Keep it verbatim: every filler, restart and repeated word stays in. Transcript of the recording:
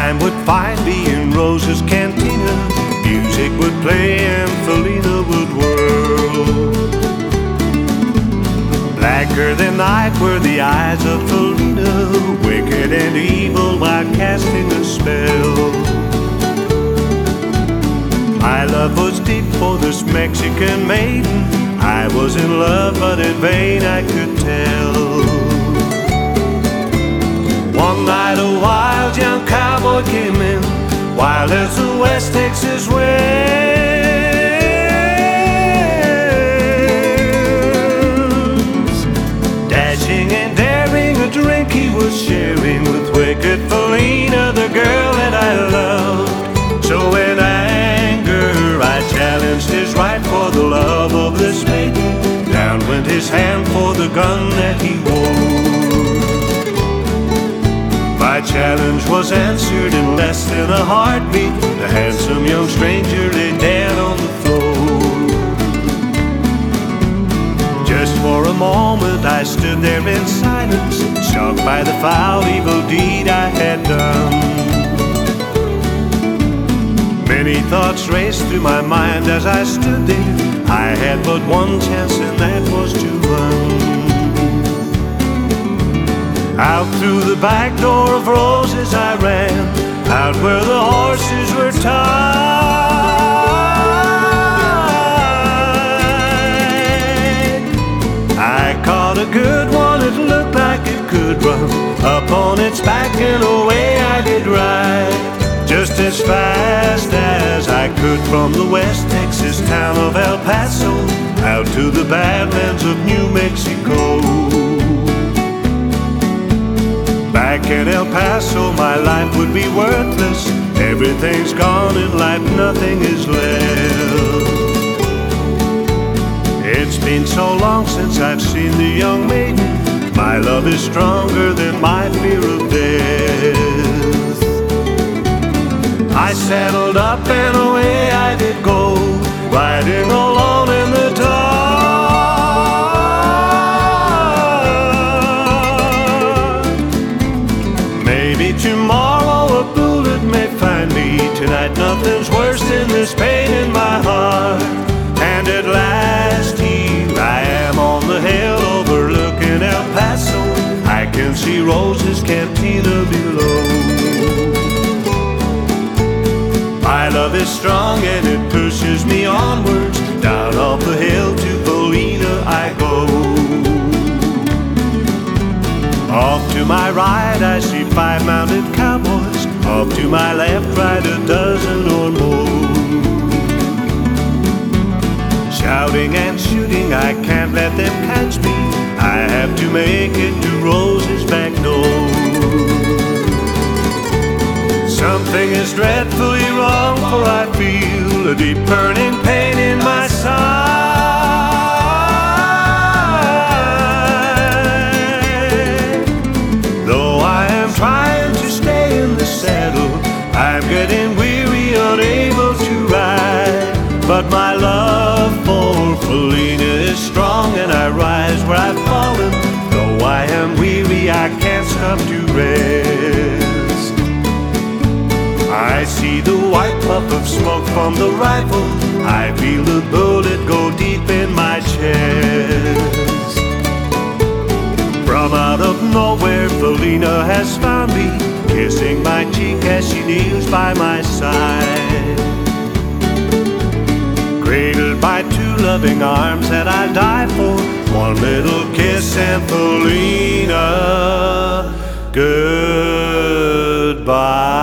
time would find me in Rose's cantina. Music would play and Felina would whirl. Blacker than night were the eyes of Felina, wicked and evil while casting a spell. My love was deep for this Mexican maiden. I was in love, but in vain I could tell. One night a wild young cowboy came in, wild as the West Texas winds. Dashing and daring, a drink he was sharing with wicked Felina, the girl that I loved. So in anger I challenged his right for the love of this maiden. Down went his hand for the gun that he wore. My challenge was answered in less than a heartbeat. The handsome young stranger lay dead on the floor. Just for a moment I stood there in silence, shocked by the foul evil deed I had done. Many thoughts raced through my mind as I stood there. I had but one chance, and that was to run. Out through the back door of Roses I ran, out where the horses were tied. I caught a good one, it looked like it could run. Up on its back and away I did ride, just as fast as I could, from the West Texas town of El Paso out to the Badlands of New Mexico. Back in El Paso my life would be worthless. Everything's gone in life, nothing is left. It's been so long since I've seen the young maiden. My love is stronger than my fear of death. I saddled up and away I did go, riding alone in the dark. Maybe tomorrow a bullet may find me. Tonight nothing's worse than this pain in my heart. And at last here I am on the hill overlooking El Paso. I can see Rose's cantina below. My love is strong and it pushes me onwards. Down off the hill to Felina I go. Off to my right I see five mounted cowboys. Off to my left, right a dozen or more. Shouting and shooting, I can't let them catch me. I have to make it to Rose's back door. Something is dreadfully wrong, for I feel a deep burning pain in my side. Though I am trying to stay in the saddle, I'm getting weary, unable to ride. But my love for Felina is strong, and I rise where I've fallen. Though I am weary, I can't stop to rest. I see the white puff of smoke from the rifle. I feel the bullet go deep in my chest. From out of nowhere, Felina has found me, kissing my cheek as she kneels by my side. Cradled by two loving arms that I'll die for. One little kiss and Felina, goodbye.